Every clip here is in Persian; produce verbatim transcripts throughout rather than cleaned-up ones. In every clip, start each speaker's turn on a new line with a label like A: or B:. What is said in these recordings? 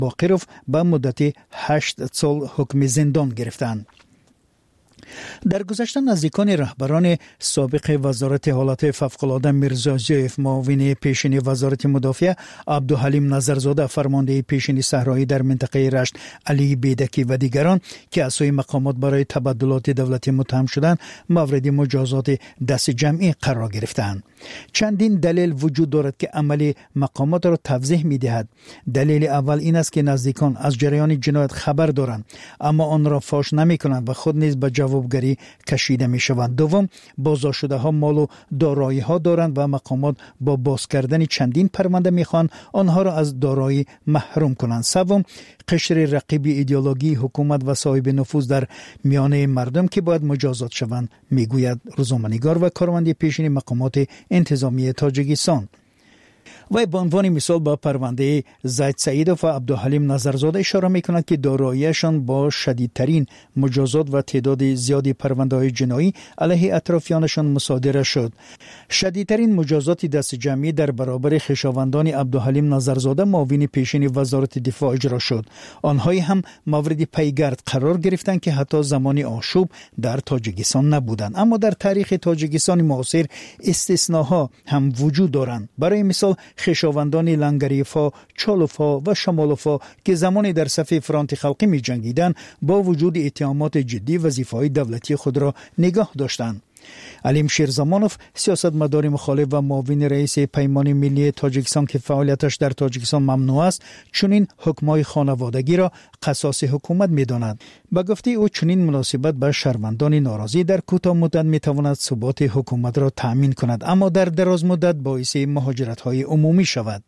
A: باقرов به مدت هشت سال حکم زندان گرفتند. در گذشته نزدیکان رهبران سابق وزارت حالات فوق‌العاده میرزا زیف، معاون پیشین وزارت مدافع عبدالحلیم نظرزاده، فرمانده پیشین صحرایی در منطقه رشت علی بیدکی و دیگران که از سوی مقامات برای تبادلات دولتی متهم شدند مورد مجازات دست جمعی قرار گرفتند. چندین دلیل وجود دارد که عمل مقامات را توضیح می‌دهد. دلیل اول این است که نزدیکان از جریان جنایت خبر دارند اما آن را فاش نمی‌کنند و خود نیز به جوابگری کشیده می‌شوند. دوم، بازداشت‌شده‌ها مال و دارایی‌ها دارند و مقامات با باز کردن چندین پرونده می‌خواهند آنها را از دارایی محروم کنند. سوم، قشر رقیب ایدئولوژی حکومت و صاحب نفوذ در میانه مردم که باید مجازات شوند، میگوید روزنامه‌نگار و کارمند پیشین مقامات انتظامی تاجیکستان. و به عنوان مثال با پرونده زید سعیدوف و عبدالحلیم نظرزاده اشاره می‌کند که داراییشان با شدیدترین مجازات و تعداد زیادی پرونده‌های جنایی علیه اطرافیانشان مصادره شد. شدیدترین مجازات دست جمعی در برابر خویشاوندان عبدالحلیم نظرزاده معاون پیشین وزارت دفاع اجرا شد. آنهایی هم مورد پیگرد قرار گرفتند که حتی زمان آشوب در تاجیکستان نبودند. اما در تاریخ تاجیکستان معاصر استثناها هم وجود دارند. برای مثال خویشاوندان لنگریفا، چالوفا و شمالوفا که زمانی در صف فرانت خلقی می جنگیدند با وجود اتهامات جدی وظیفه‌های دولتی خود را نگاه داشتند. علیم شیرزمانوف، سیاستمدار مخالف و معاون رئیس پیمان ملی تاجیکستان که فعالیتش در تاجیکستان ممنوع است، چنین حکم‌های خانوادگی را قصاص حکومت می‌داند. به گفته او چنین مناسبت به شهروندان ناراضی در کوتاه مدت می‌تواند ثبات حکومت را تأمین کند اما در دراز مدت باعث مهاجرت‌های عمومی شود.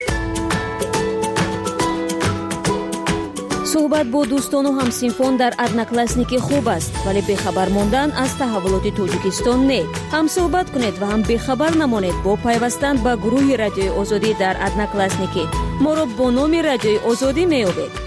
B: صحبت با دوستان و همسینفون در одноклассники خوب است ولی بخبر ماندن از تحولات تاجیکستان نه. هم صحبت کنید و هم بخبر نمانید با پیوستن به گروه رادیوی آزادی در одноклассники. ما را با نام رادیوی آزادی می‌یابید.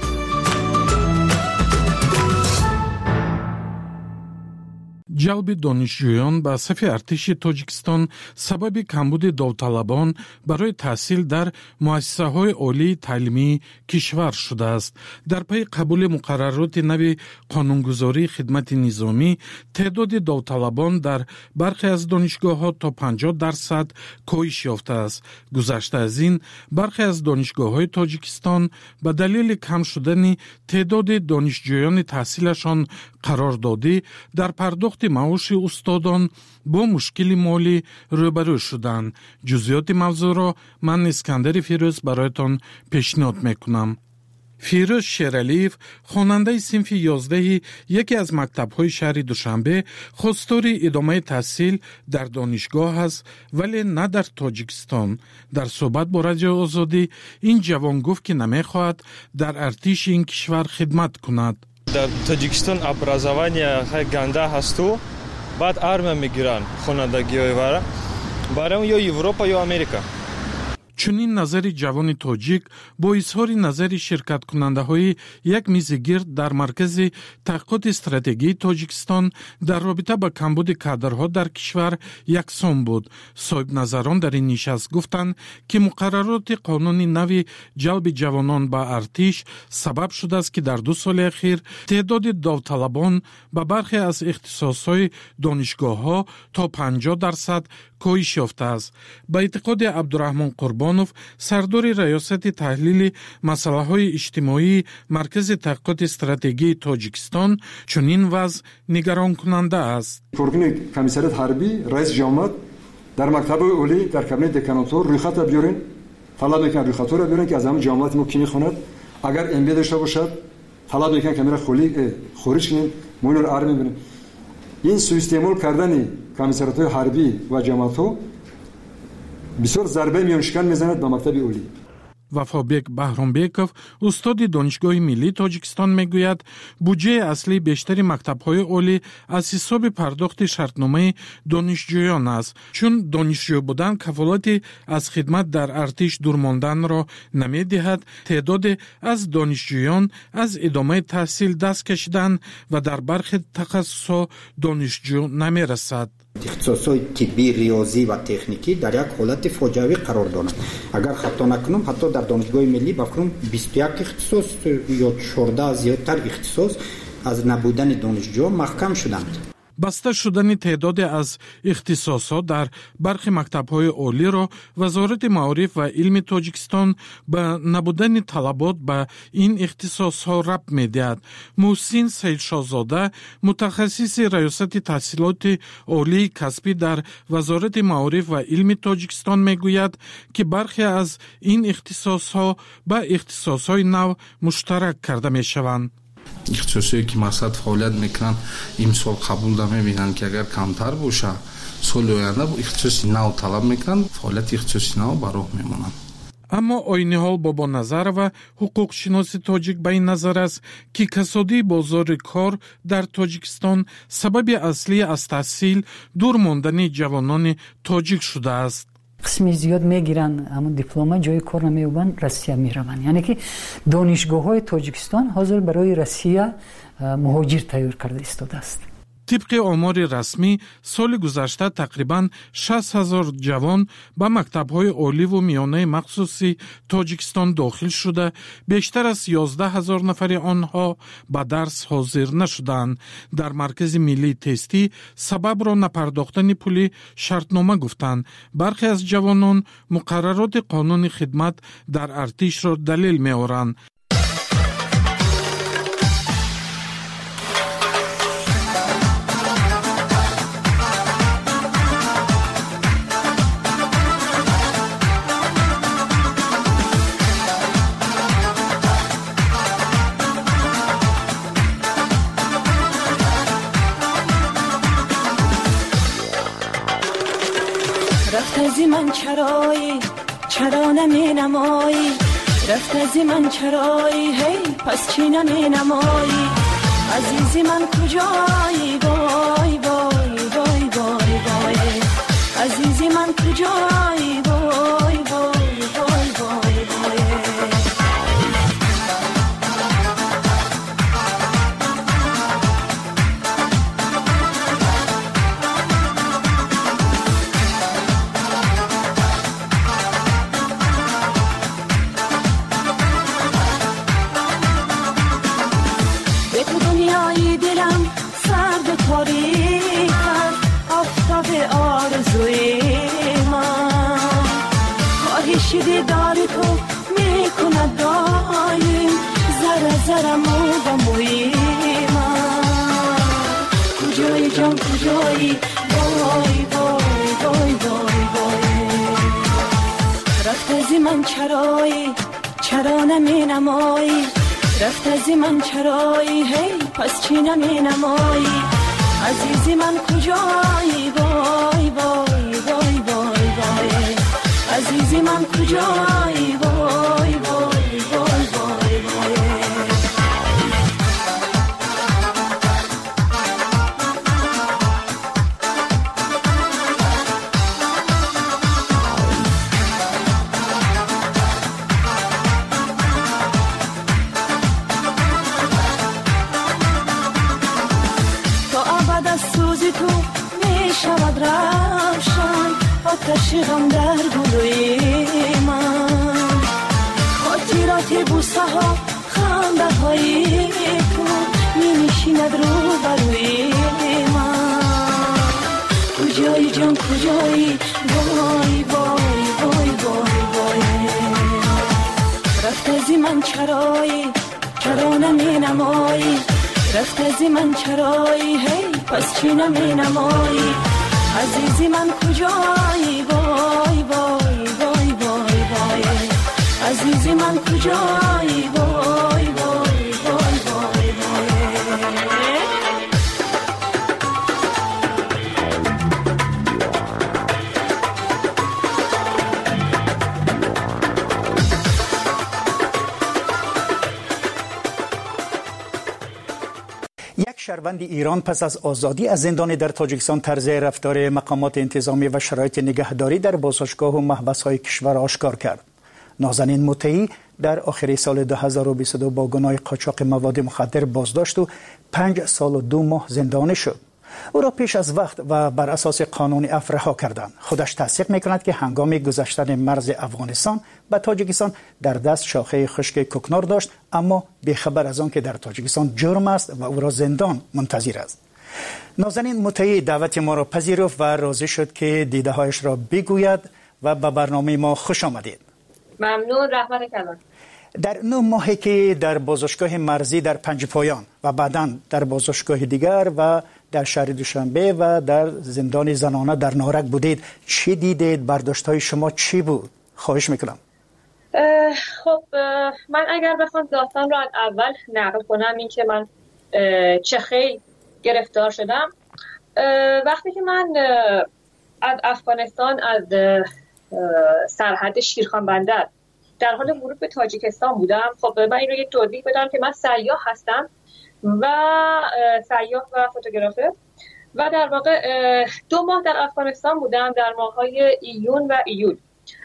C: ҷалби донишҷӯён ба сафи артиши Тоҷикистон сабаби камбуди довталабон барои таҳсил дар муассисаҳои олии таълимии кишвар шудааст. дар пайи қабули муқаррароти нави қонунгузории хидмати низомӣ теъдоди довталабон дар бархе аз донишгоҳҳо то панҷоҳ дарсад коҳиш ёфтааст. гузашта аз ин бархе аз донишгоҳҳои Тоҷикистон ба далели кам шудани теъдоди донишҷӯёни таҳсилашон қарордодӣ дар пардохти маоши устодон бо мушкили молӣ рӯбарӯ шуданд. ҷузъиёти мавзӯъро ман Искандари Фирӯз бароятон пешниҳод мекунам. фирӯз шералиев, хонандаи синфи ёздаҳи яке аз мактабҳои шаҳри Душанбе, хостори идомаи таҳсил дар донишгоҳ аст, вале на дар Тоҷикистон. дар суҳбат бо Радиои Озодӣ ин ҷавон гуфт ки намехоҳад дар артиши ин кишвар хидмат кунад.
D: در تاجیکستان образование ганда ҳасту баъд армия мегиранд хонандагиҳои вара барам ё Европа ё Америка.
C: чунин назари ҷавони тоҷик бо изҳори назари ширкаткунандаҳои як мизи гирд дар маркази таҳқиқоти стратегии Тоҷикистон дар робита ба камбуди кадрҳо дар кишвар яксон буд. соҳибназарон дар ин нишаст гуфтанд ки муқаррароти қонуни нави ҷалби ҷавонон ба артиш сабаб шудааст ки дар ду соли ахир теъдоди довталабон ба бархе аз ихтисосҳои донишгоҳҳо то панҷоҳ дарсад коҳиш ёфтааст. ба эътиқоди Абдураҳмон Қурбонов, сардори раёсати таҳлили масъалаҳои иҷтимоии маркази таҳқиқоти стратегии Тоҷикистон, чунин вазъ нигаронкунанда аст.
E: Коргини комиссарият ҳарбӣ, раис ҷамъият дар мактаби олӣ дар кабинети деканатҳо рӯйхата биёрен, талаб мекунад рӯйхатҳоро биёрен ки аз ҳамаи ҷамъияти мо ки мехонад, агар эм би дошта бошад талаб мекунад ки амира хориҷ кунем, мо инро ар мебинем. ин суистеъмол кардани комиссариятҳои ҳарбӣ ва ҷамъиятҳо бисёр зарбаи миёншикан мезанад ба мактаби олӣ.
C: вафобек баҳромбеков, устоди донишгоҳи миллии Тоҷикистон, мегӯяд буҷаи аслии бештари мактабҳои олӣ аз ҳисоби пардохти шартномаи донишҷӯён аст, чун донишҷӯ будан кафолати аз хидмат дар артиш дурмонданро намедиҳад. теъдоде аз донишҷӯён аз идомаи таҳсил даст кашидан ва дар бархи тахассусҳо донишҷӯ намерасад.
F: اختصاصات طبی، ریاضی و تکنیکی در یک حالت فاجعه‌ای قرار دارند. اگر خطا نکنم حتی در دانشگاه ملی بفرم بیست و یک اختصاص یا چهارده زیادتر اختصاص از نبودن دانشجو محکم شدند.
C: баста шудани теъдоде аз ихтисосот дар бархи мактабҳои олиро вазорати маориф ва илми Тоҷикистон ба набудани талабот ба ин ихтисосҳо рабт медиҳад. муҳсин саидшоҳзода, мутахассиси раёсати таҳсилоти олии касбӣ дар вазорати маориф ва илми Тоҷикистон мегӯяд, ки бархе аз ин ихтисосҳо ба ихтисосҳои нав муштарак карда мешаванд.
G: ихтисосие ки мақсад фаъолият мекунанд имсол қабул намебинанд ки агар камтар боша соли оянда ихтисоси нав талаб мекунанд, фаъолияти ихтисоси нав ба роҳ мемонанд.
C: аммо Ойниҳол Бобоназарова, ҳуқуқшиноси тоҷик ба ин назар аст, ки касодии бозори кор дар Тоҷикистон сабаби аслӣ аз таҳсил дур мондани ҷавонони тоҷик шудааст.
H: قسمی زیاد میگیرن اما دیپلم جای کار نمیوبن روسیه میروند. یعنی که دانشگاه های تاجیکستان حاضر برای روسیه مهاجر تیار کرده ایستاده است.
C: طبق آمار رسمی سال گذشته تقریباً شصت هزار جوان به مکتب‌های عالی و میانه مخصوصی تاجیکستان داخل شده، بیشتر از یازده هزار نفر آنها به درس حاضر نشدند. در مرکز ملی تستی سبب را نپرداختن پول شرطنامه گفتند. برخی از جوانان مقررات قانون خدمت در ارتش را دلیل می‌آورند.
I: رفت از من چرایی چرا نمی نمایی، رفت از من چرایی هی پس چی نمی نمایی، عزیزی من کجایی وای وای وای وای وای، عزیزی من کجایی وای وای وای وای وای. شده داری تو میکند دایم زره زره مو با موی من، کجایی جان کجایی وای وای وای وای وای. رفت از من چرایی چرا نمی نمایی، رفت از من چرایی هی پس چی نمی نمایی، عزیزی من کجایی وای وای وای وای وای، عزیزی من کجایی وای وای وای وای وای. تا ابد از سوزی تو می شود روشن آتش غم در گلوی من، خاطرات بوسه ها خنده های تو می نشیند رو بروی من، کجایی جان کجایی وای وای وای وای وای. رفت از من چرایی چرا نمی نمایی، رفت از من چرایی هی پس چی نمی نمایی، عزیزی من کجایی وای وای وای وای وای، عزیزی من کجایی وای وای وای وای وای.
A: شهروند ایران پس از آزادی از زندان در تاجیکستان طرز رفتار مقامات انتظامی و شرایط نگهداری در بازداشتگاه و محبس‌های کشور آشکار کرد. نازنین مطیعی در آخر سال دو هزار و بیست و دو با گناه قاچاق مواد مخدر بازداشت و پنج سال و دو ماه زندانی شد. او را پیش از وقت و بر اساس قانون عفو رها کردند. خودش تصدیق میکند که هنگام گذشتن مرز افغانستان به تاجیکستان در دست شاخه خشک کوکنار داشت، اما بیخبر از آن که در تاجیکستان جرم است و او را زندان منتظر است. نازنین مطیع دعوت ما را پذیرفت و راضی شد که دیده هایش را بگوید و به برنامه ما خوش آمدید.
J: ممنون. رحمت کلان.
A: در نه ماهی که در بازداشتگاه مرزی در پنجپایان و بعداً در بازداشتگاه دیگر و در شهر دوشنبه و در زندان زنانه در نارک بودید، چی دیدید؟ برداشت‌های شما چی بود؟ خواهش میکنم.
J: خب من اگر بخوام داستان را از اول نقل کنم، این که من چه خیلی گرفتار شدم. وقتی که من از افغانستان از سرحد شیرخان بندر در حال ورود به تاجیکستان بودم، خب من این رو یک توضیح بدم که من سیاح هستم و سیاح و فوتوگرافر و در واقع دو ماه در افغانستان بودم، در ماه‌های ایون و ایول.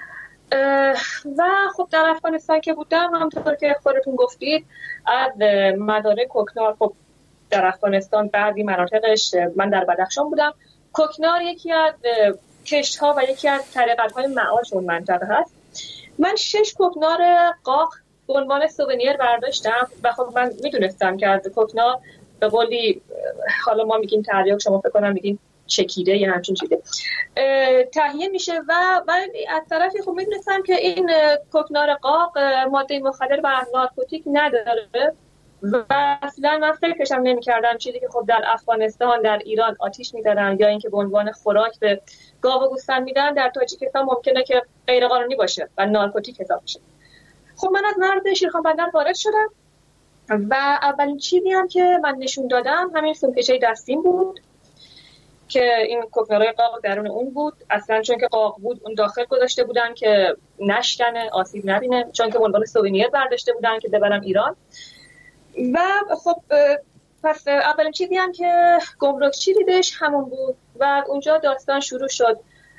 J: و خب در افغانستان که بودم، همونطور که خودتون گفتید، از مزارع کوکنار، خب در افغانستان بعضی مناطقش، من در بدخشان بودم، کوکنار یکی از کشت‌ها و یکی از طریقت‌های معاش اون منطقه هست. من شش کوکنار قاق به عنوان سوونیر برداشتم و خب من میدونستم که از کوکنار به قولی، حالا ما میگیم تریاک، شما فکر کنم میگیم چکیده یا همچین چیزی، تهیه میشه و ولی از طرفی خب میدونستم که این کوکنار قاق ماده مخدر و نارکوتیک نداره و اصلا من فکرشم نمی‌کردم چیزی که خب در افغانستان، در ایران آتیش می‌زدن یا اینکه به عنوان خوراک به گاو و گوسفند میدن، در تاجیکستان ممکنه که غیر قانونی باشه و نارکوتیک حساب بشه. خب من از مرز شیرخان بندر وارد شدم و اولین چیزی هم که من نشون دادم همین سومکشه دستیم بود که این کوکنارای قاق درون اون بود. اصلا چون که قاق بود اون داخل گذاشته بودن که نشکنه، آسیب نبینه، چون که به عنوان سوونیر برداشته بودن که ببرم ایران. و خب پس اولین چیزی هم که گمرکچی دیدش همون بود و اونجا داستان شروع شد.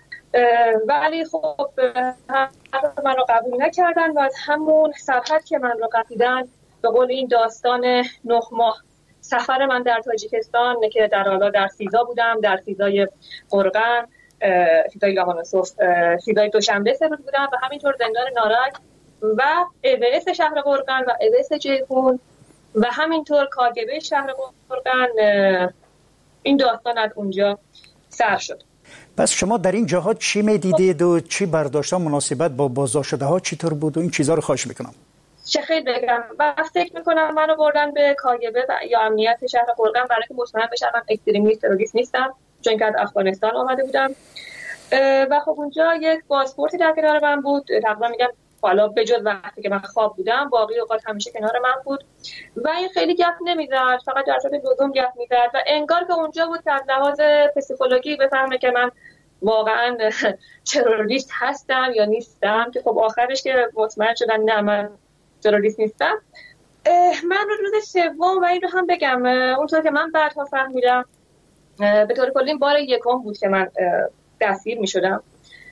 J: ولی خب من رو قبول نکردن و از همون سرحد که من رو قپیدن، به قول این داستان نه ماه سفر من در تاجیکستان که در حالا در سیزا بودم، در سیزای قرغن، سیزای لاهانوسوف، سیزای دوشنبه سفر بودم و همینطور زندان نارک و اویس شهر قرغن و اویس جیهون و همینطور کاگبه شهر قرغن. این داستان از اونجا سر شد.
A: پس شما در این جاها چی میدیدید و چی برداشت مناسبت با بازداشت شده ها چطور بود و این چیزها رو خواهش میکنم.
J: چه خیلی بگم و فکر میکنم منو بردن به کاگبه و یا امنیت شهر قرغن برای که مطمئن بشم من اکستریمیست تروریست نیستم، چون که از افغانستان آمده بودم. و خب اونجا یک پاسپورتی در کنار من بود، تقریبا میگم حالا به جز وقتی که من خواب بودم باقی اوقات همیشه کنار من بود و این خیلی گپ نمیزد، فقط در صورت لزوم گپ میزد و انگار که اونجا بود که از لحاظ پسیکولوژی بفهمه که من واقعا تروریست هستم یا نیستم، که خب آخرش که مطمئن شدن نه من تروریست نیستم. من روز سوم و این رو هم بگم اونطور که من بعدها فهمیدم به طور کلی بار یکم بود که من دستگیر میشدم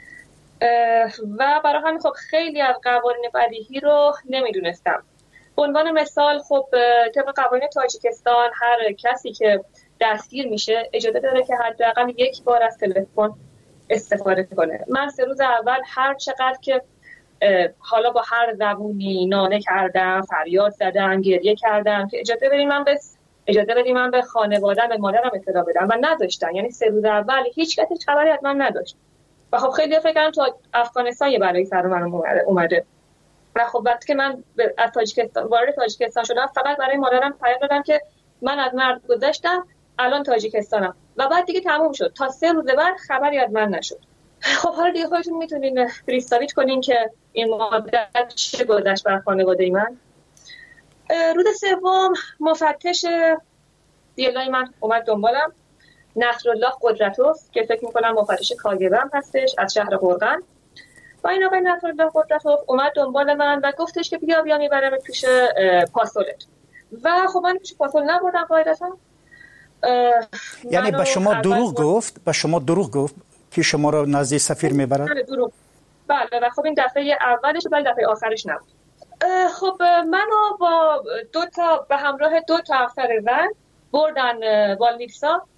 J: و برای همین خب خیلی از قوانین بدیهی رو نمیدونستم. به عنوان مثال خب طبق قوانین تاجیکستان هر کسی که دستگیر میشه اجازه داره که حداقل یک بار از تلفن استفاده کنه. من سه روز اول هر چقدر که حالا با هر زبونی ناله کردم، فریاد زدم، گریه کردم که اجازه بدید من به اجازه بدید من به خانواده‌ام، به مادرم اطلاع بدم و نداشتن. یعنی سه روز اول هیچ کسی خبری از من نداشت و خب خیلی فکر کردن تو افغانستان یه بلایی سر من اومده و خب وقتی که من از تاجیکستان وارد تاجیکستان شدم فقط برای مادرم پیام دادم که من از مرز گذشتم، الان تاجیکستانم و بعد دیگه تموم شد. تا سه روز بعد خبری از من نشد. خب حالا دیگه خودتون میتونین پریستاویچ کنین که این مدت چه گذشت بر خانواده من. روز سوم مفتش دیلای من اومد دنبالم، نصرالله قدرتوف که فکر میکنم مفتش کاگبه هم هستش از شهر قرغن و این آقای نصرالله قدرتوف اومد دنبال من و گفتش که بیا بیا میبرم پیش پاسولت و خب من پیش پاسول نبردم قاعدتا.
A: یعنی به شما دروغ گفت به شما دروغ گفت که شما رو نزد سفیر میبرن؟
J: بله دروغ. بله و خب این دفعه اولش ولی دفعه آخرش نبود. خب منو با دو تا به همراه دو تا افسر زن بردن والنیتسا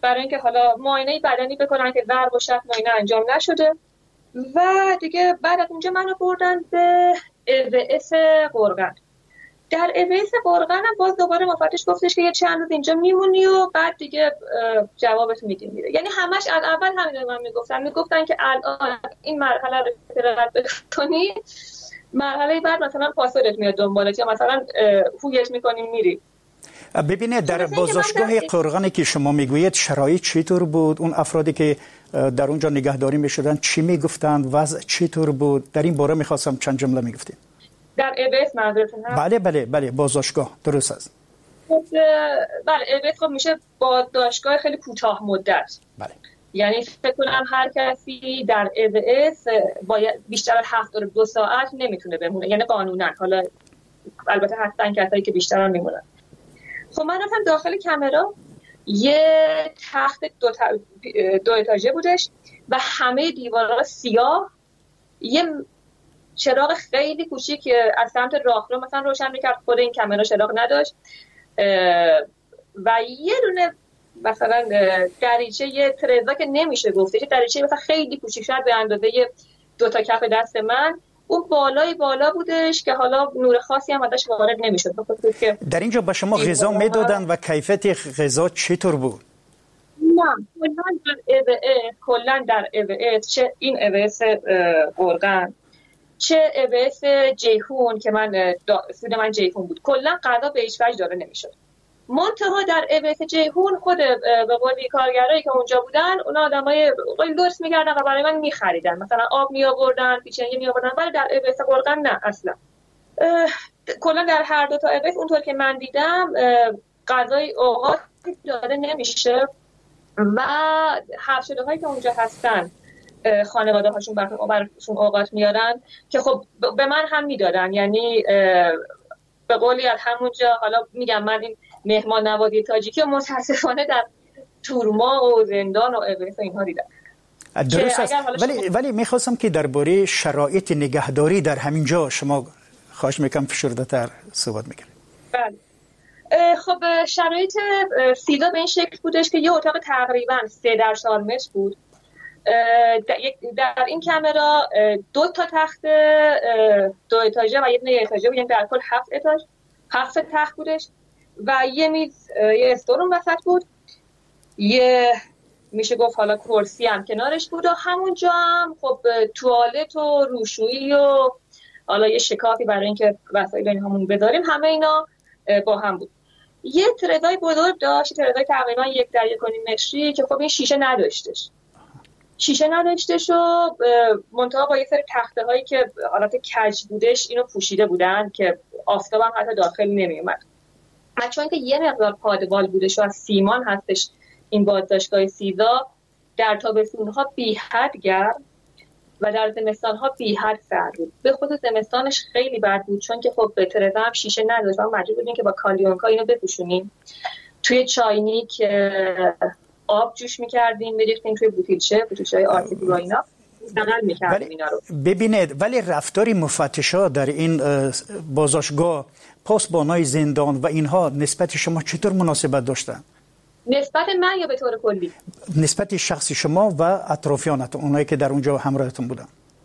J: برای اینکه حالا معاینه بدنی بکنن که ضرب و شتم معاینه انجام نشده و دیگه بعد از اونجا منو بردن به ای وی اس قرغن. در ای وی اس قرغن هم باز دوباره مفتش گفتش که یه چند روز اینجا میمونی و بعد دیگه جوابت میدیم میره. یعنی همش از اول همین من میگفتن میگفتن که الان این مرحله رو رد بکنی، مرحله بعد مثلا پاسورت میاد دنبالت یا مثلا هویت میکنی میری.
A: ببینید در بازداشتگاه قرغنی که شما میگویید شرایط چطور بود؟ اون افرادی که در اونجا نگهداری میشدن چی میگفتند؟ وضع چطور بود؟ در این باره میخواستم چند جمله میگفتید.
J: در ای وی اس منظورتون هست؟
A: بله بله بله بازداشتگاه درست است.
J: بله ای وی اس خب میشه بازداشتگاه خیلی کوتاه مدت.
A: بله. یعنی
J: فکر کنم هر کسی در ای وی اس باید بیشتر از هفتاد و دو ساعت نمیتونه بمونه، یعنی قانونا. حالا البته هستن کسایی که بیشتر هم میمونن. خب من رفتم داخل کامرا، یه تخت دو, تا... دو اتاژه بودش و همه دیوارها سیاه، یه چراغ خیلی کوچیک که از سمت راهرو مثلا روشن میکرد، خود این کامرا چراغ نداشت و یه دونه مثلا دریچه، یه ترزا که نمیشه گفته، یه دریچه مثلا خیلی کوچیک شد به اندازه دو تا کف دست من، اون بالای بالا بودش که حالا نور خاصی هم ازش وارد نمیشد.
A: در اینجا به شما غذا میدادن و کیفیت غذا چطور بود؟
J: نه کلا در ای وی اس، کلا در ای وی اس، چه این ای وی اس قرغن چه ای وی اس جیهون که من سود من جیهون بود، کلا غذا به هیچ وجه داده نمیشد. منتها در ای وی اس جیهون خود به قولی کارگرایی که اونجا بودن، اونا آدمای خیلی درست می‌کردن و برای من می‌خریدن، مثلا آب می‌آوردن، پیچنگی می‌آوردن. ولی در ای وی اس قرغن نه اصلا. کلا در هر دو تا ای وی اس اونطور که من دیدم غذای اوقات داده نمیشه و حبس شده‌هایی که اونجا هستن خانواده‌هاشون براشون اوقات میارن که خب به من هم میدادن. یعنی به قولی از همونجا، حالا میگم من این مهمان نوازی تاجیکی و متاسفانه در تورما و زندان و ای وی اس اینها دیدم.
A: درست است. ولی ولی میخواستم که درباره شرایط نگهداری در همین جا شما خواهش میکنم فشرده‌تر صحبت میکنید.
J: بله. خب شرایط سیدا به این شکل بودش که یه اتاق تقریبا سه در چهار متر بود. در این کامرا دو تا تخت دو اتاژه و یه دونه اتاژه بود، یعنی در کل هفت اتاژ، هفت تخت بودش و یه میز، یه استور اون وسط بود، یه میشه گفت حالا کرسی هم کنارش بود و همونجا هم خب توالت و روشویی و حالا یه شکافی برای اینکه وسایل اینهامون بذاریم، همه اینا با هم بود. یه ترزای بزرگ داشت، ترزای تقریبا یک در یک و نیم متری که خب این شیشه نداشتش شیشه نداشتش و منتها با یه سری تخته هایی که حالت کج بودش اینو پوشیده بودن که آفتاب هم حتی داخل نمی اومد. چون که یه مقدار پادوال بودش و از سیمان هستش این بازداشتگاه سیدا، در تابستون ها بی حد گرم و در زمستان ها بی حد سرد بود. به خصوص زمستانش خیلی بد بود چون که خب به ترزا هم شیشه نداشت و مجبور بودیم که با کالیونکا اینو بپوشونیم. توی چاینیک آب جوش می‌کردیم، می‌ریختیم توی بوتیلچه، بوتیلچه‌های آرتیک و اینا استعمال می‌کردیم اینا رو.
A: ببینید ولی رفتاری مفتشا در این بازداشتگاه، پاسبانای زندان و اینها نسبت شما چطور مناسبت داشتن؟
J: نسبت من یا به طور کلی؟
A: نسبت شخصی شما و اطرافیانتون، اونایی که در اونجا همراهتون بودن.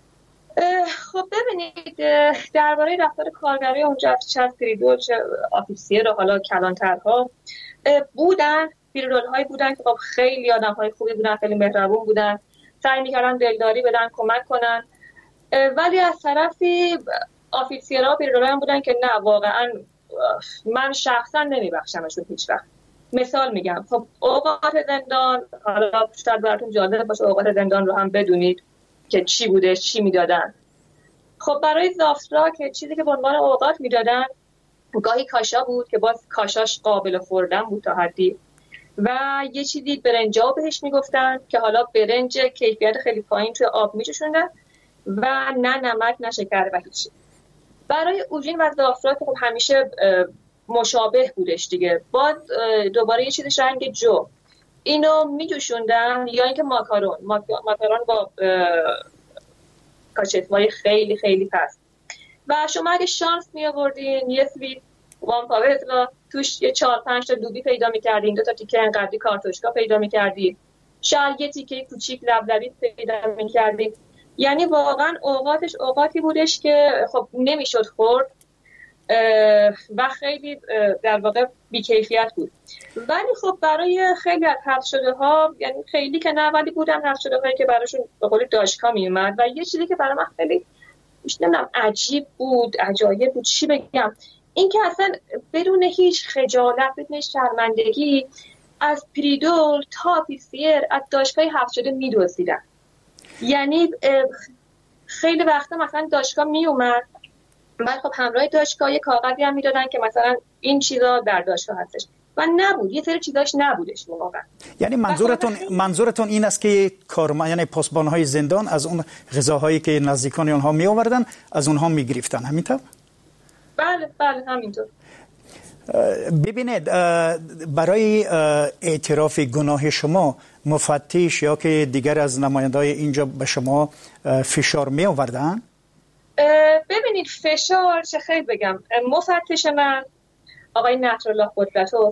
J: خب ببینید درباره رفتار کارگرای اونجا، چه پریدور چه آفیسیر و حالا کلانترها بودن، پیرول هایی بودن که خب خیلی آدم های خوبی بودن، خیلی مهربون بودن، سعی میکردن دلداری بدن، کمک کنن. ولی از طرفی آفیسیرها پیرول هم بودن که نه واقعا من شخصا نمیبخشمشون هیچ وقت. مثال میگم، خب اوقات زندان، حالا شاید براتون جالب باشه اوقات زندان رو هم بدونید که چی بوده، چی میدادن. خب برای زافترا که چیزی که به عنوان اوقات میدادن گاهی کاشا بود که باز کاشاش قابل خوردن بود تا حدی، و یه چیزی برنجا بهش میگفتن که حالا برنج کیفیت خیلی پایین توی آب میچشوندن و نه نمک نه شکر و هیچ. برای اوژین و زافترا که خب همیشه مشابه بودش دیگه، باز دوباره یه چیزش رنگ جو، اینو میجوشوندن یا اینکه ماکارون ماکارون با کاچفای خیلی خیلی پست. و شما اگه شانس می آوردین یه سری وان پاور اطلاع توش یه چهار پنج تا دوبی پیدا می‌کردیم، دو تا تیکه انقدری کارتوشکا پیدا می‌کردیم، شاید یه تیکه کوچیک لبلبی پیدا می‌کردیم. یعنی واقعا اوقاتش اوقاتی بودش که خب نمیشد خورد و خیلی در واقع بی‌کیفیت بود. ولی خب برای خیلی از حذف شده ها، یعنی خیلی که نه ولی بودن حذف شده هایی که براشون به قول داشکا میومد و یه چیزی که برای من خیلی نمیدونم عجیب بود، عجایب بود، چی بگم، این که اصلا بدون هیچ خجالت، بدون شرمندگی از پریدول تا پیسیر از داشکای حذف شده میدوزیدن. یعنی خیلی وقتا مثلا داشکا میومد بعد خب همراه داشکا یه کاغذی هم میدادن که مثلا این چیزا در داشکا هستش و نبود، یه سری چیزاش نبودش واقعا.
A: یعنی منظورتون منظورتون این است که کارمند یعنی پاسبان‌های زندان از اون غذاهایی که نزدیکان اونها می آوردن از اونها میگرفتن، همینطور؟
J: بله بله همینطور.
A: ببینید برای اعتراف گناه شما مفتش یا که دیگر از نماینده‌های اینجا به شما فشار می آوردن؟
J: ببینید فشار چه خیلی بگم، مفتش من آقای نصرالله قدرتوف،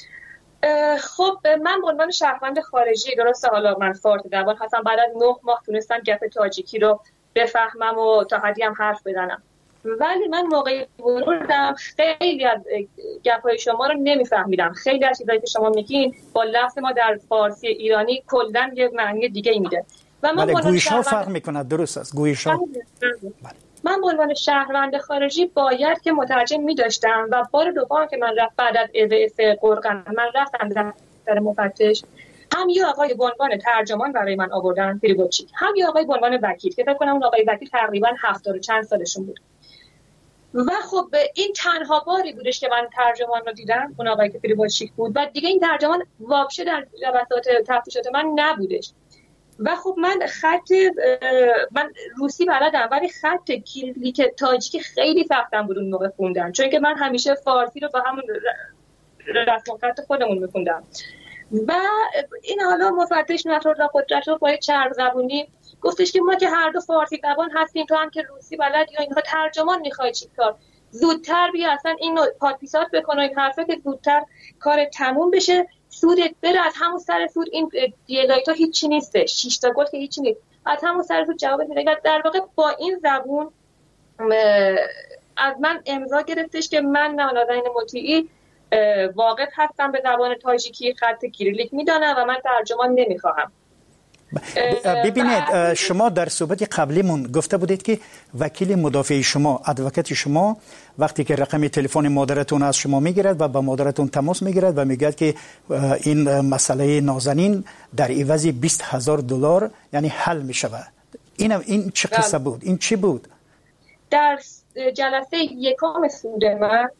J: خب من به عنوان شهروند خارجی، درسته حالا من فارت زبان هستم، بعد از نه ماه تونستم گپ تاجیکی رو بفهمم و تا حدی هم حرف بزنم، ولی من موقعی ورودم خیلی از گپ‌های شما رو نمیفهمیدم. خیلی از چیزایی که شما میگین با لفظ ما در فارسی ایرانی کلاً یه معنی دیگه ای میده و من
A: بله گویش‌ها فرق میکنه. درست است گویش‌ها.
J: من به عنوان شهروند خارجی باید که مترجم می‌داشتم و بار دوم که من رفت بعد از اذاعه قرقن من رفتم در مفتش، هم یه آقای به عنوان ترجمان برای من آوردن پریبوچیک، هم یه آقای به عنوان وکیل که فکر کنم اون آقای وکیل تقریبا هفتاد و چند سالشون بود و خب این تنها باری بودش که من ترجمان رو دیدم، اون آقای که پریبوچیک بود و دیگه این ترجمان واپشه در جلسات تفتیشات من نبودش و خب من خط من روسی بلدم ولی خط کیریلیک تاجیکی خیلی سختم بود اون موقع خوندن، چون که من همیشه فارسی رو با همون رسم خط خودمون میخوندم و این حالا مفتش نصرالله قدرتوف با چرب زبونی گفتش که ما که هر دو فارسی زبان هستیم، تو هم که روسی بلد یا اینها ترجمان میخوای چی کار، زودتر بیا اصلا اینو پادپیسات بکن و این حرفه که زودتر کار تموم بشه، سودت بره، از همون سر سود این دیلایت ها هیچی نیستش، شش تا گل که هیچی نیست، از همون سر سود جواب میده. در واقع با این زبون از من امضا گرفتش که من نازنین مطیعی واقف هستم به زبان تاجیکی، خط کیریلیک میدانم و من ترجمان نمیخواهم.
A: ببینید شما در صحبت قبلیمون گفته بودید که وکیل مدافع شما، ادوکات شما وقتی که رقم تلفن مادرتون از شما میگیرد و با مادرتون تماس میگیرد و میگه که این مسئله نازنین در عوض بیست هزار دلار یعنی حل میشود، این این چه قصه بود؟ این چی بود؟
J: در جلسه یکم سود من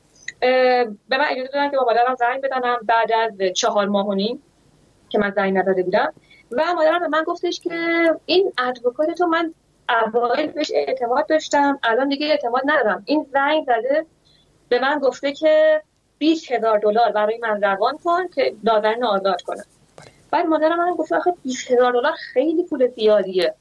J: به من اجازه دادن که با مادرم زنگ بزنم بعد از چهار ماه و نیم که من زنگ نداده بودم و مادرم به من گفتش که این ادوکات تو من اوایل بهش اعتماد داشتم، الان دیگه اعتماد ندارم، این زنگ زده به من گفته که بیست هزار دلار برای من روان کن که نازنین آزاد کنم. بعد مادرم من گفت آخه بیست هزار دلار خیلی پول زیادیه،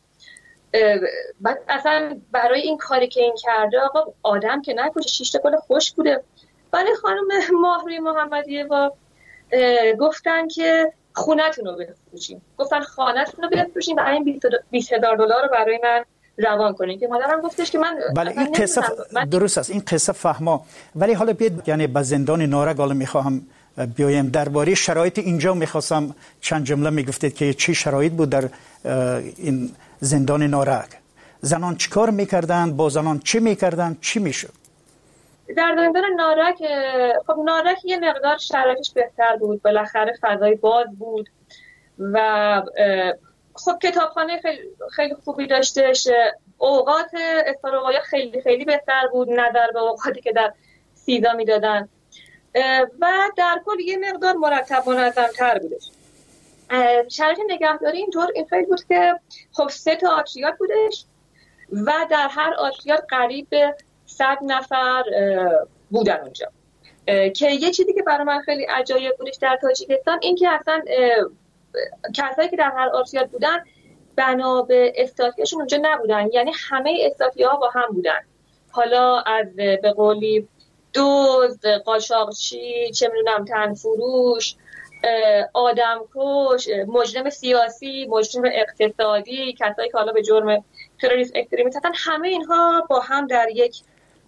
J: بعد اصلا برای این کاری که این کرده آقا آدم که نکشه، شش تا گل خوش بوده. ولی خانم ماهروی محمدیه با گفتن که خونه‌تون رو بفروشین، گفتن خانه‌تون رو بفروشین و این بیست هزار دلار رو برای من روان کنین که مادرم گفتش که من
A: بله این قصه من... درست است، این قصه فهمم، ولی حالا بیاد یعنی به زندان نارک حالا میخواهم بیایم درباره شرایط اینجا میخواستم چند جمله میگفتید که چی شرایط بود در این زندان نارک، زنان چیکار میکردن، با زنان چی میکردن، چی میشد
J: در زندان نارک؟ خب نارک یه مقدار شرایطش بهتر بود، بالاخره فضای باز بود و خب کتابخانه خیلی, خیلی خوبی داشتش، اوقات استراحت خیلی خیلی بهتر بود نظر به اوقاتی که در سیدا میدادن و در کل یه مقدار مرتب و منظم‌تر بودش. شرایط نگهداری اینطور این خیلی بود که خب سه تا آتریات بودش و در هر آتریات قریب به صد نفر بودن اونجا که یه چیزی که برای من خیلی عجایب بودش در تاجیکستان این که اصلا کسایی که در هر آتریات بودن بنا به استاتیاشون اونجا نبودن، یعنی همه استاتیاها با هم بودن، حالا از به قولی دزد، قاچاقچی، چه میدونم تنفروش، آدمکش، مجرم سیاسی، مجرم اقتصادی، کسایی که حالا به جرم تروریسم اکستریمیسم هستن، همه اینها با هم در یک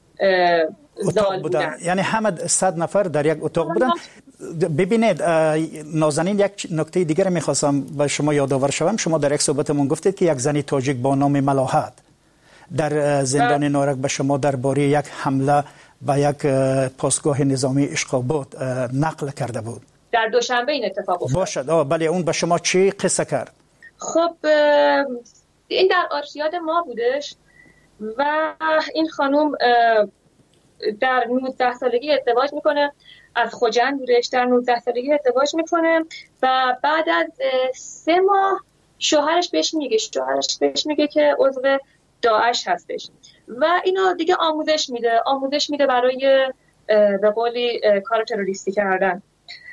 A: اتاق بودن. یعنی همه صد نفر در یک اتاق بودن. ببینید نازنین، یک نکته دیگر میخواستم به شما یادآور شوم. شما در یک صحبتمون گفتید که یک زنی تاجیک با نام ملاحت در زندان نارک به شما درباره یک حمله به یک پاسگاه نظامی اشقاباد نقل کرده بود.
J: در دوشنبه این اتفاق افتاد.
A: باشد. آه بله، اون به شما چی قصه کرد؟
J: خب این در آرشیاد ما بودش و این خانم در نوزده سالگی ازدواج میکنه، از خوجند بودش، در نوزده سالگی ازدواج میکنه و بعد از سه ماه شوهرش بهش میگه شوهرش بهش میگه که عضو داعش هستش و اینو دیگه آموزش میده آموزش میده برای به قولی کار تروریستی کردن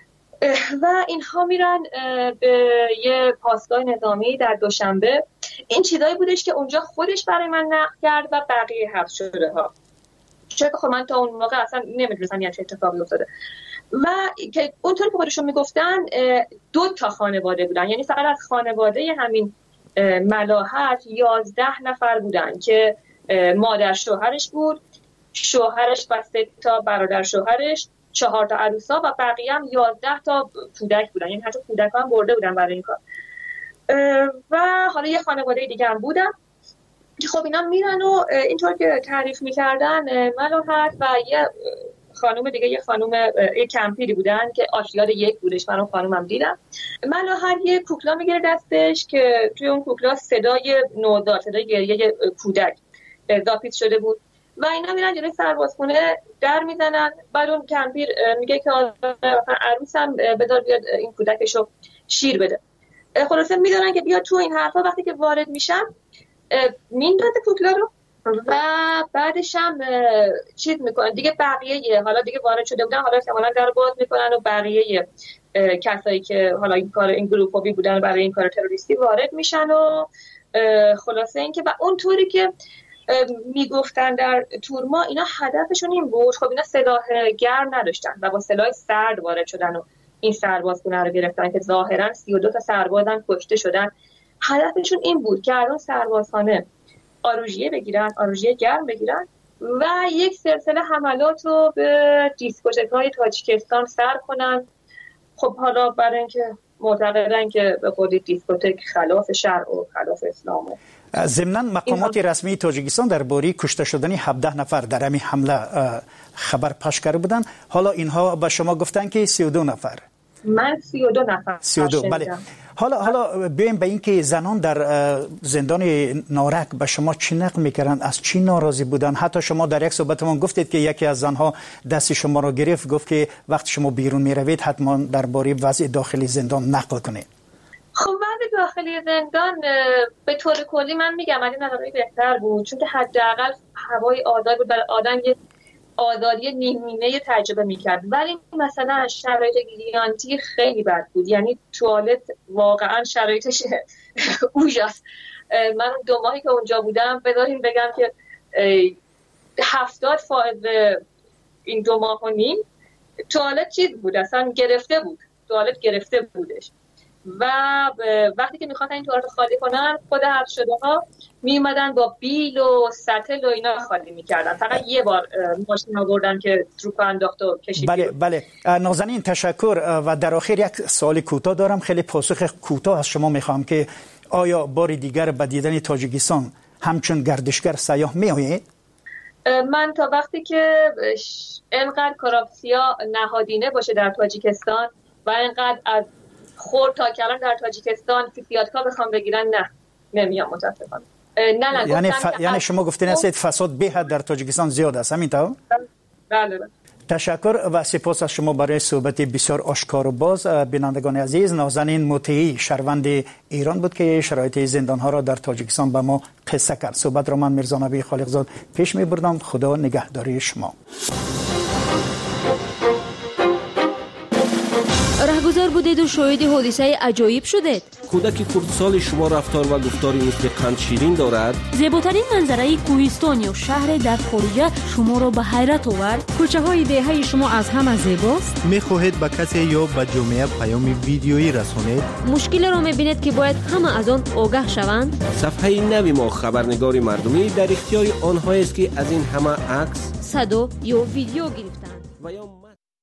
J: و اینها میرن به یه پاسگاه نظامی در دوشنبه. این چیزایی بودش که اونجا خودش برای من نقل کرد و بقیه حبس شده ها، چون خب من تا اون موقع اصلا نمیدونستم یه چه اتفاقی افتاده و که اونطور که خودشون میگفتن دو تا خانواده بودن، یعنی فقط از خانواده همین ملاحت یازده نفر بودن که مادر شوهرش بود، شوهرش و سه تا برادر شوهرش، چهار تا عروسا و بقیه هم یازده تا کودک بودن، یعنی حتی کودک هم برده بودن برای این کار. و حالا یه خانواده دیگه هم بودن که خب اینا میرن و اینطور که تعریف میکردن ملاحت و یه خانم دیگه، یه خانم یه کمپیری بودن که آشیاد یک بودش، من اون خانومم دیدم. ملاحت یه کوکلا میگیره دستش که توی اون کوکلا صدای نوزاد، صدای گریه کودک اضافه شده بود و اینا میرن جلوی سربازخونه در میزنن. بعد اون کمپیر میگه که عروسم بذار بیاد این کودکشو شیر بده. خلاصه میدونن که بیا تو این حرفا. وقتی که وارد میشن میندازه کوکلا رو و بعدش هم چیز میکنن دیگه. بقیه حالا دیگه وارد شده بودن، حالا احتمالاً در باز میکنن و بقیه کسایی که حالا این کار این گروپی بودن برای این کار تروریستی وارد میشن و خلاصه این که و اونطوری که میگفتن در تورما اینا هدفشون این بود. خب اینا سلاح گرم نداشتن و با سلاح سرد وارد شدن و این سربازخونه رو گرفتن که ظاهرا سی و دو تا سربازن کشته شدن. هدفشون این بود که از اون سربازخانه آروژیه بگیرن، آروژیه گرم بگیرن و یک سلسله حملات رو به دیسکوتک‌های تاجیکستان سر کنن. خب حالا برای اینکه معتقدن که به خودی دیسکوتک خلاف شرع و خلاف اسلام.
A: ضمناً مقامات رسمی تاجیکستان درباره کشته شدن هفده نفر در همین حمله خبر پخش کرده بودن. حالا اینها به شما گفتن که سی و دو نفر.
J: من سی و دو نفر.
A: سی و دو بله. حالا حالا بیایم به این که زنان در زندان نارک به شما چی نقل میکردن، از چی ناراضی بودن؟ حتی شما در یک صحبتمون گفتید که یکی از زنها دست شما رو گرفت، گفت که وقتی شما بیرون میروید حتما درباره وضع داخلی زندان نقل کنید.
J: خب وضع داخلی زندان به طور کلی من میگم از این نظری بهتر بود، چون که حداقل هوای آزاد بود، برای آدم یه آزادی نیمینه تجربه میکرد. ولی مثلا شرایط گیلانتی خیلی بد بود، یعنی توالت واقعا شرایطش اوجاست. من دو ماهی که اونجا بودم بذاریم بگم که هفتاد فائز این دو ماه و نیم توالت چیز بود، اصلا گرفته بود، توالت گرفته بودش و وقتی که میخواستن این توالت خالی کنن خود حبس شده ها می اومدن با بیل و سطل و اینا خالی میکردن. فقط یه بار ماشین آوردن که تروپ انداخت و کشید.
A: بله بله نازنین تشکر. و در آخر یک سوال کوتاه دارم، خیلی پاسخ کوتاه از شما میخوام که آیا بار دیگر به دیدن تاجیکستان همچون گردشگر سیاح میآیید؟
J: من تا وقتی که اینقدر کراپسیا نهادینه باشه در تاجیکستان و اینقدر از خورد تا کلان در تاجیکستان فیفیاتکا بخوام بگیرن، نه نمیام متاسفانه. نه نه
A: یعنی ف... یعنی شما گفتین هستید فساد به حد در تاجیکستان زیاد است، همینطور؟
J: بله بله.
A: تشکر و سپاس از شما برای صحبت بسیار آشکار و باز. بینندگان عزیز، نازنین مطیعی شهروند ایران بود که شرایط زندان‌ها را در تاجیکستان به ما قصه کرد. صحبت را من میرزا نبی خالقزاد پیش می‌بردم. خدا نگهداری شما.
B: راهگذار بار بودید و شاهد حادثه عجایب شدید؟
K: کودک کردسال شما رفتار و گفتاری مثل قند شیرین دارد؟
B: زیباترین منظره کوهستان یا شهر در خارج شما را به حیرت آورد؟ کوچه های دهه شما از همه زیباست؟
L: می‌خواهید به کسی یا به جامعه پیام ویدیویی رسانید؟
B: مشکل را می‌بینید که باید همه از آن آگاه شوند؟
K: صفحه نوی ما خبرنگار مردمی در اختیار آنهایی است که از این همه عکس،
B: صدا یا ویدیو گرفتند.
K: و یا